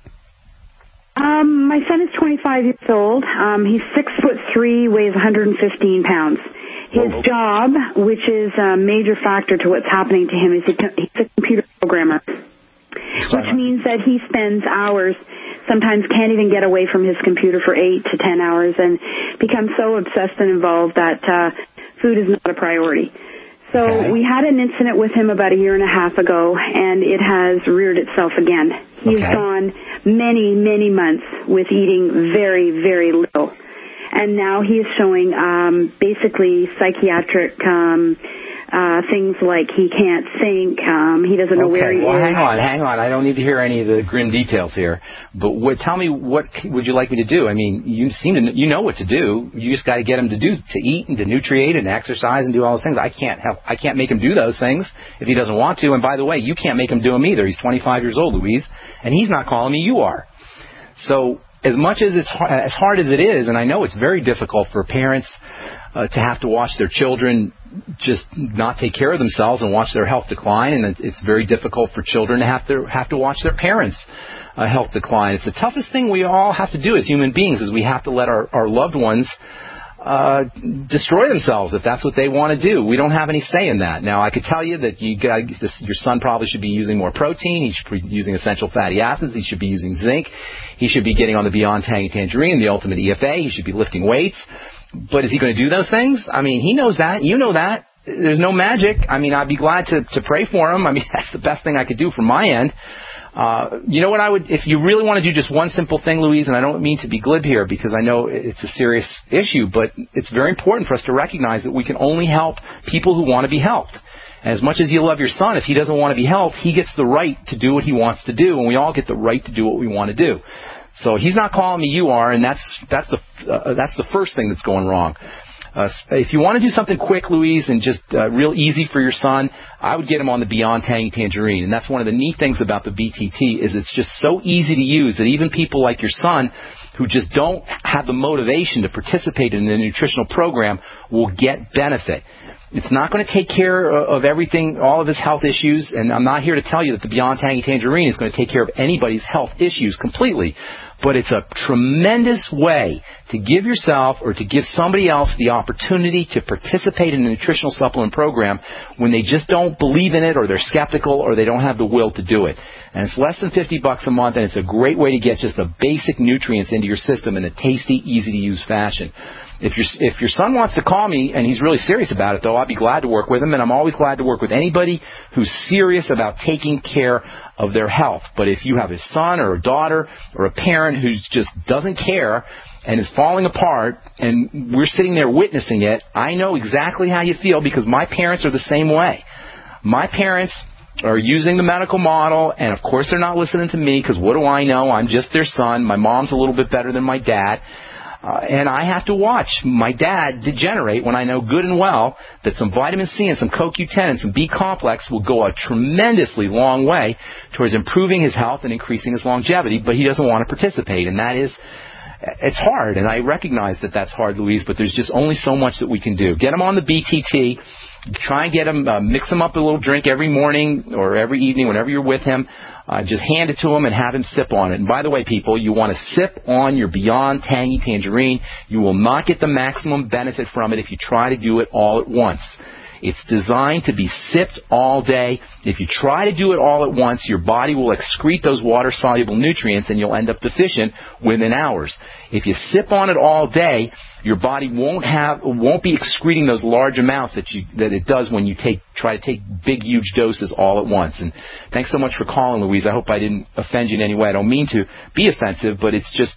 Speaker 19: My son is 25 years old. He's 6'3", weighs 115 pounds. His job, which is a major factor to what's happening to him, is he's a computer programmer, which means that he spends hours, sometimes can't even get away from his computer for 8 to 10 hours, and becomes so obsessed and involved that food is not a priority. So we had an incident with him about 1.5 years ago, and it has reared itself again. He's gone many, many months with eating very, very little. And now he is showing basically psychiatric things like he can't think, he doesn't know where he is.
Speaker 2: Hang on. I don't need to hear any of the grim details here. But tell me, what would you like me to do? I mean, you know what to do. You just got to get him to eat and to nutriate and exercise and do all those things. I can't make him do those things if he doesn't want to. And by the way, you can't make him do them either. He's 25 years old, Louise, and he's not calling me. You are. So as much as as hard as it is, and I know it's very difficult for parents to have to watch their children just not take care of themselves and watch their health decline, and it's very difficult for children to have to watch their parents' health decline. It's the toughest thing we all have to do as human beings, is we have to let our loved ones destroy themselves if that's what they want to do. We don't have any say in that. Now, I could tell you that your son probably should be using more protein. He should be using essential fatty acids. He should be using zinc. He should be getting on the Beyond Tangy Tangerine, the Ultimate EFA. He should be lifting weights. But is he going to do those things? I mean, he knows that. You know that. There's no magic. I mean, I'd be glad to pray for him. I mean, that's the best thing I could do from my end. You know what I would, if you really want to do just one simple thing, Louise, and I don't mean to be glib here because I know it's a serious issue, but it's very important for us to recognize that we can only help people who want to be helped. And as much as you love your son, if he doesn't want to be helped, he gets the right to do what he wants to do, and we all get the right to do what we want to do. So he's not calling me, you are, and that's the first thing that's going wrong. If you want to do something quick, Louise, and just real easy for your son, I would get him on the Beyond Tangy Tangerine. And that's one of the neat things about the BTT is it's just so easy to use that even people like your son who just don't have the motivation to participate in the nutritional program will get benefit. It's not going to take care of everything, all of his health issues, and I'm not here to tell you that the Beyond Tangy Tangerine is going to take care of anybody's health issues completely, but it's a tremendous way to give yourself or to give somebody else the opportunity to participate in a nutritional supplement program when they just don't believe in it or they're skeptical or they don't have the will to do it. And it's less than $50 a month, and it's a great way to get just the basic nutrients into your system in a tasty, easy-to-use fashion. If your son wants to call me, and he's really serious about it, though, I'll be glad to work with him, and I'm always glad to work with anybody who's serious about taking care of their health. But if you have a son or a daughter or a parent who just doesn't care and is falling apart, and we're sitting there witnessing it, I know exactly how you feel because my parents are the same way. My parents are using the medical model, and of course they're not listening to me because what do I know? I'm just their son. My mom's a little bit better than my dad. And I have to watch my dad degenerate when I know good and well that some vitamin C and some CoQ10 and some B-complex will go a tremendously long way towards improving his health and increasing his longevity, but he doesn't want to participate. And it's hard, and I recognize that that's hard, Louise, but there's just only so much that we can do. Get him on the BTT. Try and get him, mix him up a little drink every morning or every evening whenever you're with him. Just hand it to him and have him sip on it. And by the way, people, you want to sip on your Beyond Tangy Tangerine. You will not get the maximum benefit from it if you try to do it all at once. It's designed to be sipped all day. If you try to do it all at once, your body will excrete those water-soluble nutrients and you'll end up deficient within hours. If you sip on it all day, your body won't be excreting those large amounts that it does when you try to take big, huge doses all at once. And thanks so much for calling, Louise. I hope I didn't offend you in any way. I don't mean to be offensive, but it's just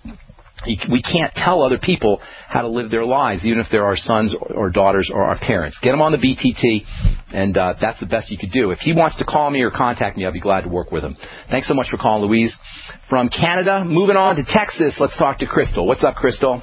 Speaker 2: we can't tell other people how to live their lives, even if they're our sons or daughters or our parents. Get them on the BTT, and that's the best you could do. If he wants to call me or contact me, I'll be glad to work with him. Thanks so much for calling, Louise. From Canada, moving on to Texas, let's talk to Crystal. What's up, Crystal?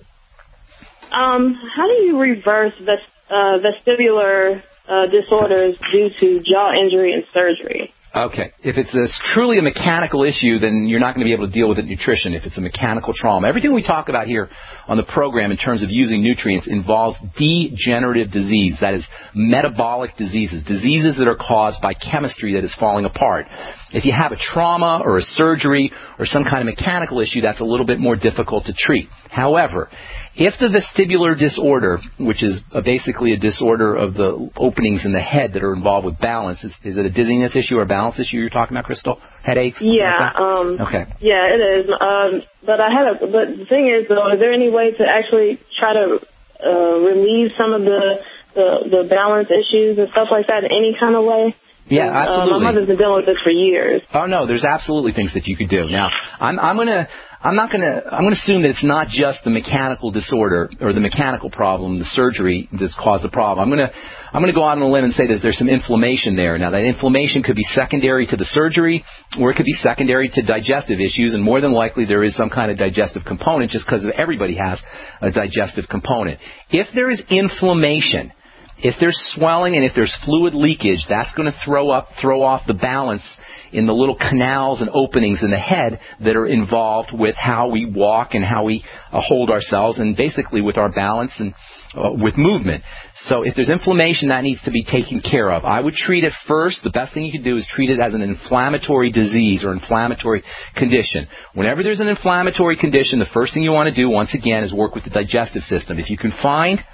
Speaker 20: How do you reverse vestibular disorders due to jaw injury and surgery?
Speaker 2: Okay. If it's truly a mechanical issue, then you're not going to be able to deal with it in nutrition if it's a mechanical trauma. Everything we talk about here on the program in terms of using nutrients involves degenerative disease, that is metabolic diseases that are caused by chemistry that is falling apart. If you have a trauma or a surgery or some kind of mechanical issue, that's a little bit more difficult to treat. However, if the vestibular disorder, which is basically a disorder of the openings in the head that are involved with balance, is it a dizziness issue or a balance issue you're talking about, Crystal? Headaches?
Speaker 20: Yeah.
Speaker 2: Okay.
Speaker 20: Yeah, it is. But the thing is, though, is there any way to actually try to relieve some of the balance issues and stuff like that in any kind of way?
Speaker 2: Yeah, absolutely.
Speaker 20: My mother's been dealing with this for years.
Speaker 2: Oh no, there's absolutely things that you could do. Now, I'm gonna assume that it's not just the mechanical disorder or the mechanical problem, the surgery that's caused the problem. I'm gonna go out on a limb and say that there's some inflammation there. Now, that inflammation could be secondary to the surgery, or it could be secondary to digestive issues, and more than likely there is some kind of digestive component, just because everybody has a digestive component. If there is inflammation, if there's swelling and if there's fluid leakage, that's going to throw off the balance in the little canals and openings in the head that are involved with how we walk and how we hold ourselves, and basically with our balance and with movement. So if there's inflammation, that needs to be taken care of. I would treat it first. The best thing you can do is treat it as an inflammatory disease or inflammatory condition. Whenever there's an inflammatory condition, the first thing you want to do, once again, is work with the digestive system. If you can find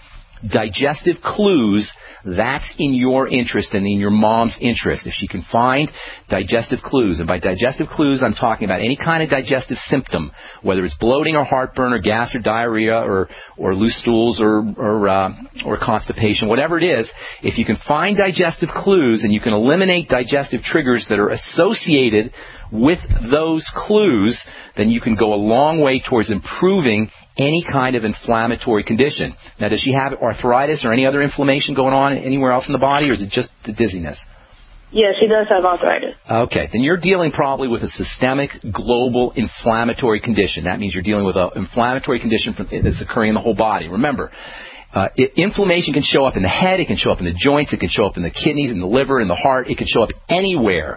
Speaker 2: digestive clues, that's in your interest and in your mom's interest. If she can find digestive clues, and by digestive clues, I'm talking about any kind of digestive symptom, whether it's bloating or heartburn or gas or diarrhea or loose stools or constipation, whatever it is, if you can find digestive clues and you can eliminate digestive triggers that are associated with those clues, then you can go a long way towards improving any kind of inflammatory condition. Now, does she have arthritis or any other inflammation going on anywhere else in the body, or is it just the dizziness?
Speaker 20: Yeah, she does have arthritis.
Speaker 2: Okay, then you're dealing probably with a systemic global inflammatory condition. That means you're dealing with an inflammatory condition that's occurring in the whole body. Remember, inflammation can show up in the head, it can show up in the joints, it can show up in the kidneys, in the liver, in the heart, it can show up anywhere.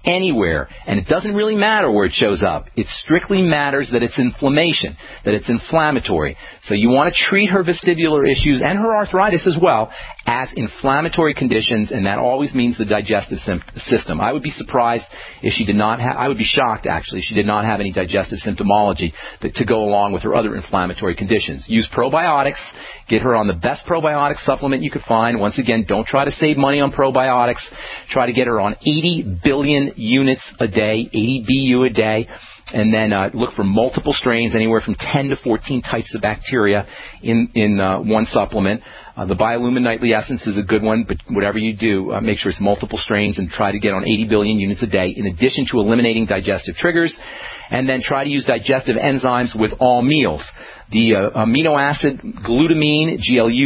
Speaker 2: And it doesn't really matter where it shows up. It strictly matters that it's inflammation, that it's inflammatory. So you want to treat her vestibular issues and her arthritis as well as inflammatory conditions, and that always means the digestive system. I would be surprised if she did not have, I would be shocked actually if she did not have any digestive symptomology to go along with her other inflammatory conditions. Use probiotics. Get her on the best probiotic supplement you could find. Once again, don't try to save money on probiotics. Try to get her on 80 billion units a day, 80 BU a day, and then look for multiple strains, anywhere from 10 to 14 types of bacteria in one supplement. The Biolumin Nightly Essence is a good one, but whatever you do, make sure it's multiple strains and try to get on 80 billion units a day, in addition to eliminating digestive triggers, and then try to use digestive enzymes with all meals. The amino acid glutamine,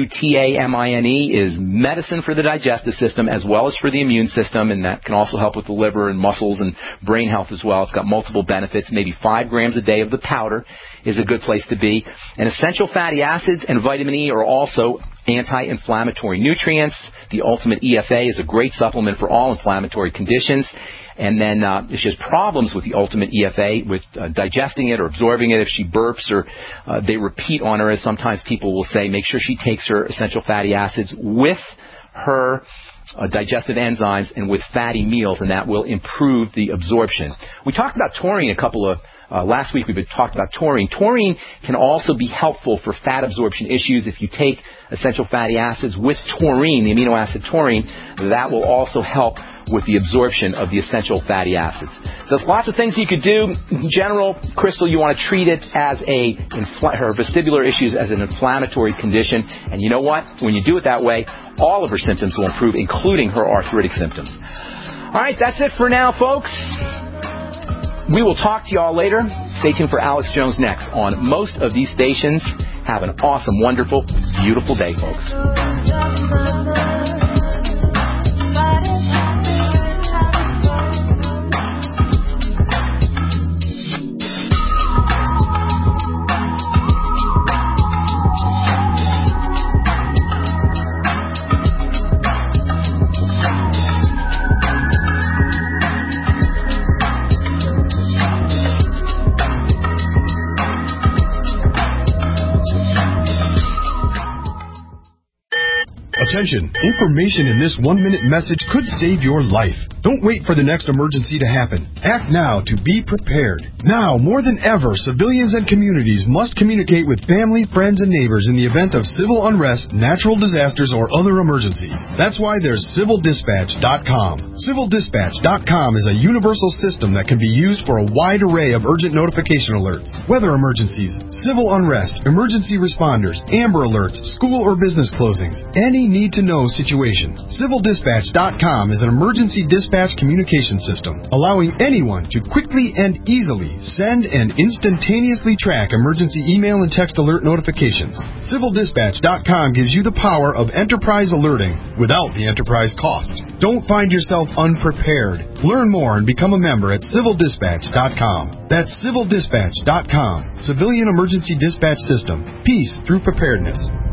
Speaker 2: Glutamine, is medicine for the digestive system as well as for the immune system, and that can also help with the liver and muscles and brain health as well. It's got multiple benefits. Maybe 5 grams a day of the powder is a good place to be. And essential fatty acids and vitamin E are also anti-inflammatory nutrients. The Ultimate EFA is a great supplement for all inflammatory conditions. And then if she has problems with the Ultimate EFA, with digesting it or absorbing it, if she burps or they repeat on her, as sometimes people will say, make sure she takes her essential fatty acids with her digestive enzymes and with fatty meals, and that will improve the absorption. We talked about taurine last week. We've talked about taurine. Taurine can also be helpful for fat absorption issues. If you take essential fatty acids with taurine, the amino acid taurine, that will also help with the absorption of the essential fatty acids. So there's lots of things you could do. In general, Crystal, you want to treat it as her vestibular issues as an inflammatory condition. And you know what? When you do it that way, all of her symptoms will improve, including her arthritic symptoms. All right, that's it for now, folks. We will talk to you all later. Stay tuned for Alex Jones next on most of these stations. Have an awesome, wonderful, beautiful day, folks.
Speaker 21: Attention! Information in this 1-minute message could save your life. Don't wait for the next emergency to happen. Act now to be prepared. Now, more than ever, civilians and communities must communicate with family, friends, and neighbors in the event of civil unrest, natural disasters, or other emergencies. That's why there's CivilDispatch.com. CivilDispatch.com is a universal system that can be used for a wide array of urgent notification alerts. Weather emergencies, civil unrest, emergency responders, Amber Alerts, school or business closings, any need-to-know situation. CivilDispatch.com is an emergency dispatch communication system, allowing anyone to quickly and easily send and instantaneously track emergency email and text alert notifications. CivilDispatch.com gives you the power of enterprise alerting without the enterprise cost. Don't find yourself unprepared. Learn more and become a member at CivilDispatch.com. That's CivilDispatch.com. Civilian Emergency Dispatch System. Peace through preparedness.